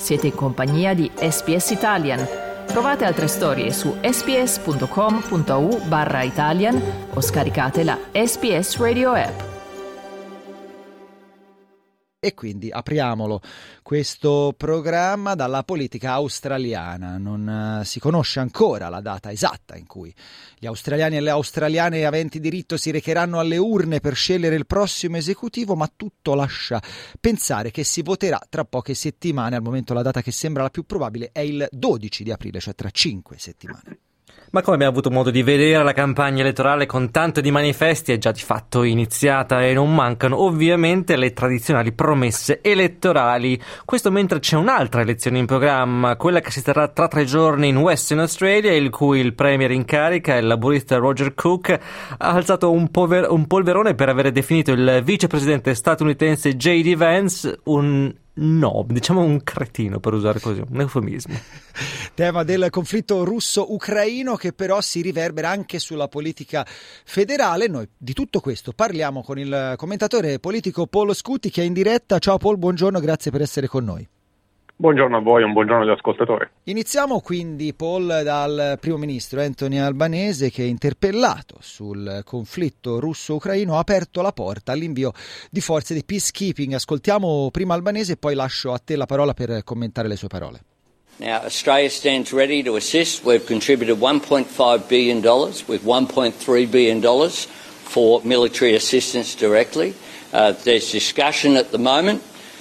Siete in compagnia di SBS Italian. Trovate altre storie su sbs.com.au/Italian o scaricate la SBS Radio app. E quindi apriamolo questo programma dalla politica australiana. Non si conosce ancora la data esatta in cui gli australiani e le australiane aventi diritto si recheranno alle urne per scegliere il prossimo esecutivo, ma tutto lascia pensare che si voterà tra poche settimane. Al momento la data che sembra la più probabile è il 12 di aprile, cioè tra 5 settimane. Ma come abbiamo avuto modo di vedere, la campagna elettorale con tanto di manifesti è già di fatto iniziata e non mancano ovviamente le tradizionali promesse elettorali. Questo mentre c'è un'altra elezione in programma, quella che si terrà tra 3 giorni in Western Australia, il cui il premier in carica, il laburista Roger Cook, ha alzato un polverone per aver definito il vicepresidente statunitense J.D. Vance un cretino, per usare così un eufemismo. Tema del conflitto russo-ucraino che però si riverbera anche sulla politica federale. Noi di tutto questo parliamo con il commentatore politico Paul Scutti, che è in diretta. Ciao Paul, buongiorno, grazie per essere con noi. Buongiorno a voi, un buongiorno agli ascoltatori. Iniziamo quindi, Paul, dal primo ministro Anthony Albanese, che, interpellato sul conflitto russo-ucraino, ha aperto la porta all'invio di forze di peacekeeping. Ascoltiamo prima Albanese e poi lascio a te la parola per commentare le sue parole. Now, Australia stands ready to assist. We've contributed $1.5 billion with $1.3 billion for military assistance directly. There's discussion at the moment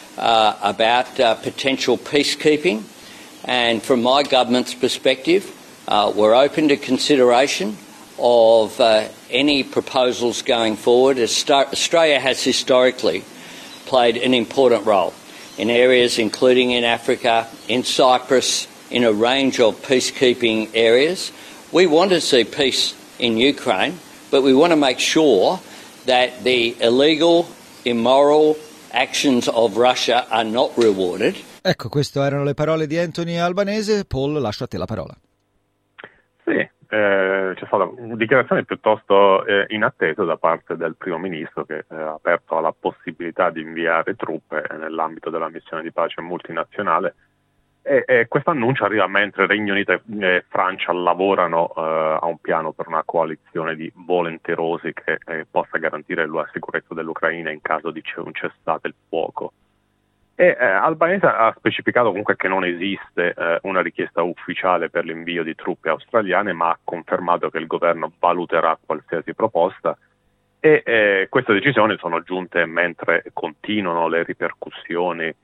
about potential peacekeeping, and from my government's perspective, we're open to consideration of any proposals going forward. Australia has historically played an important role in areas including in Africa, in Cyprus, in a range of peacekeeping areas. We want to see peace in Ukraine, but we want to make sure that the illegal, immoral actions of Russia are not rewarded. Ecco, queste erano le parole di Anthony Albanese. Paul, lascio a te la parola. Sì, c'è stata una dichiarazione piuttosto inattesa da parte del primo ministro, che ha aperto alla possibilità di inviare truppe nell'ambito della missione di pace multinazionale. E questo annuncio arriva mentre Regno Unito e Francia lavorano a un piano per una coalizione di volenterosi che possa garantire la sicurezza dell'Ucraina in caso di un cessate il fuoco. Albanese ha specificato comunque che non esiste una richiesta ufficiale per l'invio di truppe australiane, ma ha confermato che il governo valuterà qualsiasi proposta. Queste decisioni sono giunte mentre continuano le ripercussioni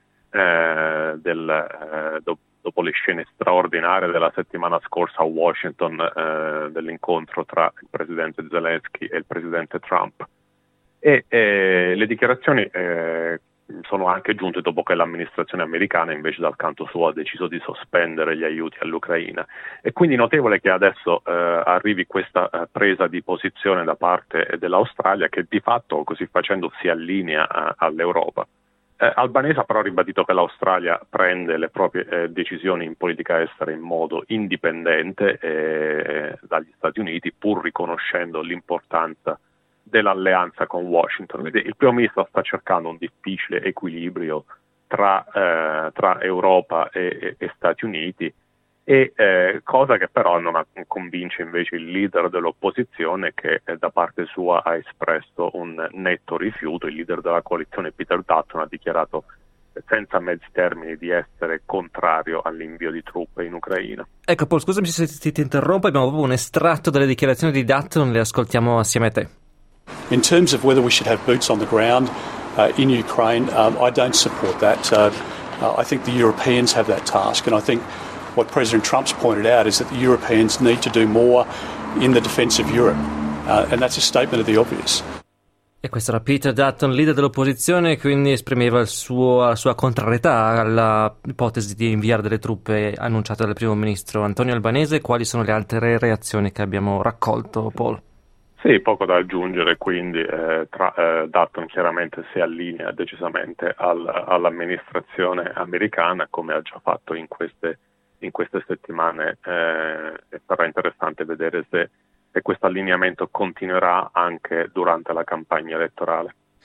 dopo le scene straordinarie della settimana scorsa a Washington, dell'incontro tra il presidente Zelensky e il presidente Trump. Le dichiarazioni sono anche giunte dopo che l'amministrazione americana invece dal canto suo ha deciso di sospendere gli aiuti all'Ucraina. È quindi notevole che adesso arrivi questa presa di posizione da parte dell'Australia, che di fatto così facendo si allinea all'Europa. Albanese ha però ribadito che l'Australia prende le proprie decisioni in politica estera in modo indipendente dagli Stati Uniti, pur riconoscendo l'importanza dell'alleanza con Washington. Il primo ministro sta cercando un difficile equilibrio tra Europa e Stati Uniti, cosa che però non convince invece il leader dell'opposizione, che da parte sua ha espresso un netto rifiuto. Il leader della coalizione, Peter Dutton, ha dichiarato senza mezzi termini di essere contrario all'invio di truppe in Ucraina. Ecco Paul, scusami se ti interrompo, abbiamo proprio un estratto delle dichiarazioni di Dutton, le ascoltiamo assieme a te. In terms of whether we should have boots on the ground in Ukraine, I don't support that. I think the Europeans have that task, and I think what President Trump's pointed out is that the Europeans need to do more in the defence of Europe, and that's a statement of the obvious. E questo era Peter Dutton, leader dell'opposizione, quindi esprimeva la sua contrarietà alla ipotesi di inviare delle truppe annunciate dal primo ministro Antonio Albanese. Quali sono le altre reazioni che abbiamo raccolto, Paul? Sì, poco da aggiungere, quindi Dutton chiaramente si allinea decisamente all'amministrazione americana, come ha già fatto in queste settimane. Sarà interessante vedere se questo allineamento continuerà anche durante la campagna elettorale.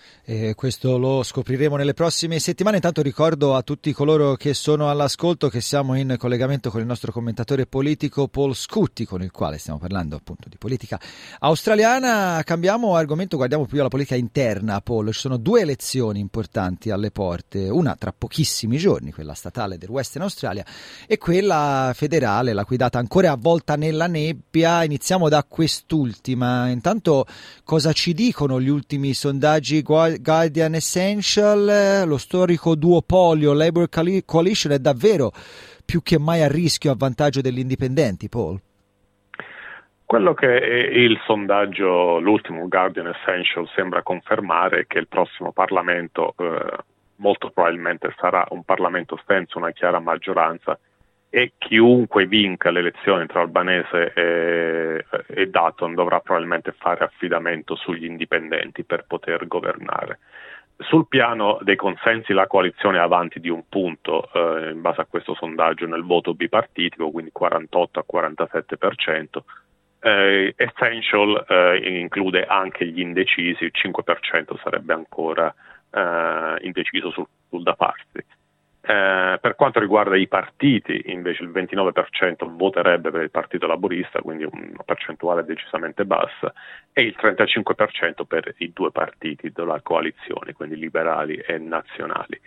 Questo lo scopriremo nelle prossime settimane. Intanto ricordo a tutti coloro che sono all'ascolto che siamo in collegamento con il nostro commentatore politico Paul Scutti, con il quale stiamo parlando appunto di politica australiana. Cambiamo argomento, guardiamo più alla politica interna. Paul, ci sono 2 elezioni importanti alle porte, una tra pochissimi giorni, quella statale del Western Australia, e quella federale, la cui data ancora è avvolta nella nebbia. Iniziamo da quest'ultima. Intanto, cosa ci dicono gli ultimi sondaggi Guardian Essential? Lo storico duopolio Labour Coalition è davvero più che mai a rischio a vantaggio degli indipendenti, Paul? Quello che il sondaggio, l'ultimo Guardian Essential, sembra confermare è che il prossimo Parlamento molto probabilmente sarà un Parlamento senza una chiara maggioranza, e chiunque vinca le elezioni tra Albanese e Dutton dovrà probabilmente fare affidamento sugli indipendenti per poter governare. Sul piano dei consensi la coalizione è avanti di un punto in base a questo sondaggio nel voto bipartitico, quindi 48 a 47%. Essential include anche gli indecisi, il 5% sarebbe ancora indeciso sul da farsi. Per quanto riguarda i partiti, invece il 29% voterebbe per il Partito Laburista, quindi una percentuale decisamente bassa, e il 35% per i 2 partiti della coalizione, quindi liberali e nazionali.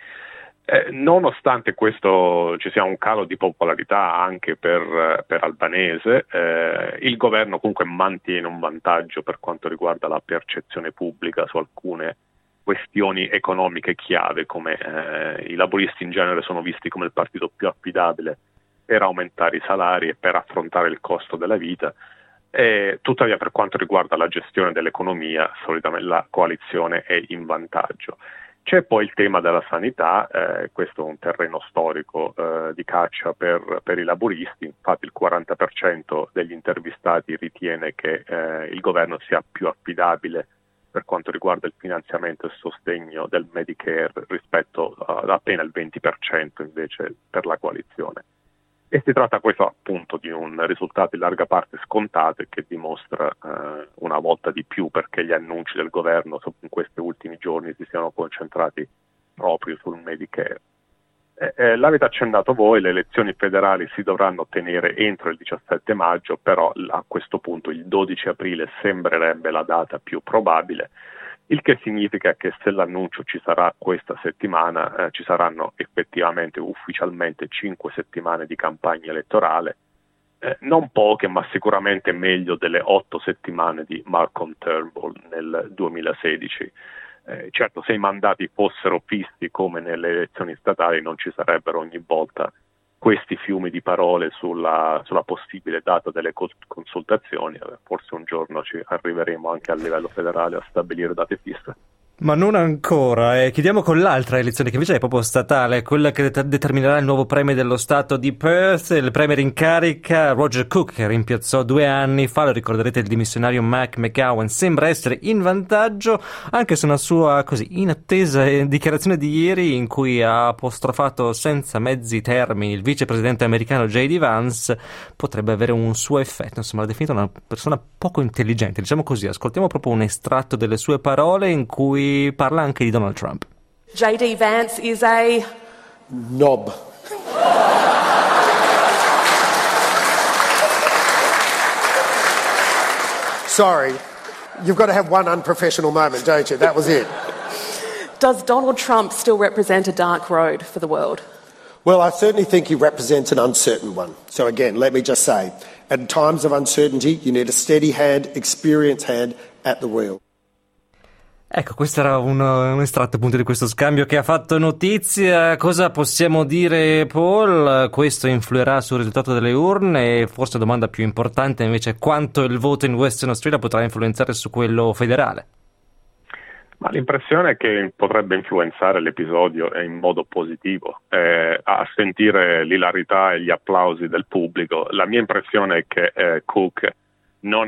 Nonostante questo ci sia un calo di popolarità anche per Albanese, il governo comunque mantiene un vantaggio per quanto riguarda la percezione pubblica su alcune questioni economiche chiave, come i laburisti in genere sono visti come il partito più affidabile per aumentare i salari e per affrontare il costo della vita. Tuttavia, per quanto riguarda la gestione dell'economia, solitamente la coalizione è in vantaggio. C'è poi il tema della sanità, questo è un terreno storico di caccia per i laburisti. Infatti il 40% degli intervistati ritiene che il governo sia più affidabile per quanto riguarda il finanziamento e sostegno del Medicare rispetto ad appena il 20% invece per la coalizione. E si tratta questo appunto di un risultato in larga parte scontato e che dimostra una volta di più perché gli annunci del governo in questi ultimi giorni si siano concentrati proprio sul Medicare. L'avete accennato voi, le elezioni federali si dovranno tenere entro il 17 maggio, però a questo punto il 12 aprile sembrerebbe la data più probabile, il che significa che se l'annuncio ci sarà questa settimana, ci saranno effettivamente ufficialmente 5 settimane di campagna elettorale, non poche ma sicuramente meglio delle 8 settimane di Malcolm Turnbull nel 2016. Certo, se i mandati fossero fissi come nelle elezioni statali non ci sarebbero ogni volta questi fiumi di parole sulla possibile data delle consultazioni. Forse un giorno ci arriveremo anche a livello federale a stabilire date fisse. Ma non ancora, chiudiamo con l'altra elezione che invece è proprio statale, quella che determinerà il nuovo premier dello stato di Perth. Il premier in carica, Roger Cook, che rimpiazzò 2 anni fa, lo ricorderete, il dimissionario Mike McGowan, sembra essere in vantaggio, anche se una sua così inattesa dichiarazione di ieri in cui ha apostrofato senza mezzi termini il vicepresidente americano J.D. Vance potrebbe avere un suo effetto. Insomma, l'ha definito una persona poco intelligente, diciamo così. Ascoltiamo proprio un estratto delle sue parole in cui parla anche di Donald Trump. J.D. Vance is a knob. Sorry, you've got to have one unprofessional moment, don't you? That was it. Does Donald Trump still represent a dark road for the world? Well, I certainly think he represents an uncertain one. So again, let me just say, at times of uncertainty, you need a steady hand, experienced hand at the wheel. Ecco, questo era un estratto appunto di questo scambio che ha fatto notizia. Cosa possiamo dire, Paul? Questo influirà sul risultato delle urne e forse la domanda più importante invece è quanto il voto in Western Australia potrà influenzare su quello federale. Ma l'impressione è che potrebbe influenzare l'episodio in modo positivo. A sentire l'ilarità e gli applausi del pubblico, la mia impressione è che Cook non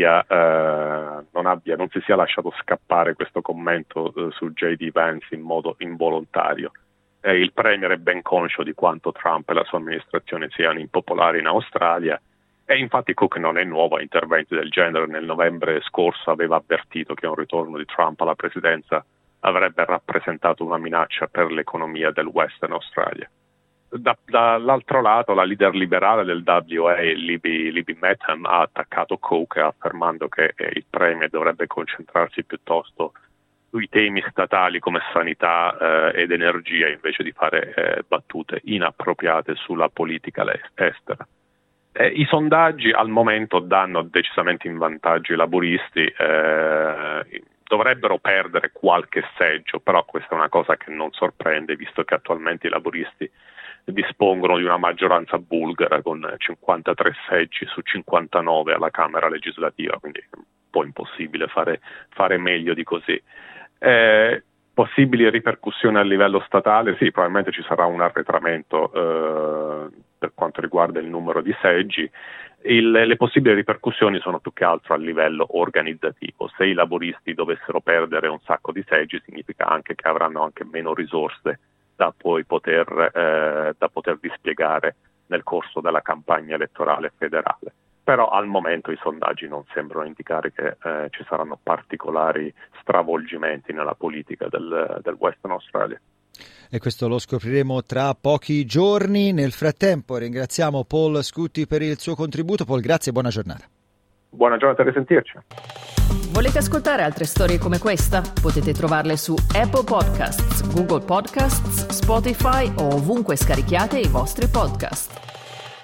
si sia lasciato scappare questo commento su J.D. Vance in modo involontario. Il premier è ben conscio di quanto Trump e la sua amministrazione siano impopolari in Australia e infatti Cook non è nuovo a interventi del genere. Nel novembre scorso aveva avvertito che un ritorno di Trump alla presidenza avrebbe rappresentato una minaccia per l'economia del Western Australia. Dall'altro lato, la leader liberale del WA, Libby Metham, ha attaccato Coke affermando che il Premier dovrebbe concentrarsi piuttosto sui temi statali come sanità ed energia, invece di fare battute inappropriate sulla politica estera. I sondaggi al momento danno decisamente in vantaggio i laburisti, dovrebbero perdere qualche seggio, però questa è una cosa che non sorprende, visto che attualmente i laburisti dispongono di una maggioranza bulgara con 53 seggi su 59 alla Camera legislativa, quindi è un po' impossibile fare meglio di così. Possibili ripercussioni a livello statale? Sì, probabilmente ci sarà un arretramento per quanto riguarda il numero di seggi. Le possibili ripercussioni sono più che altro a livello organizzativo. Se i laburisti dovessero perdere un sacco di seggi, significa anche che avranno anche meno risorse da poi poter dispiegare nel corso della campagna elettorale federale. Però al momento i sondaggi non sembrano indicare che ci saranno particolari stravolgimenti nella politica del Western Australia. E questo lo scopriremo tra pochi giorni. Nel frattempo ringraziamo Paul Scutti per il suo contributo. Paul, grazie e buona giornata. Buona giornata, a risentirci. Volete ascoltare altre storie come questa? Potete trovarle su Apple Podcasts, Google Podcasts, Spotify o ovunque scarichiate i vostri podcast.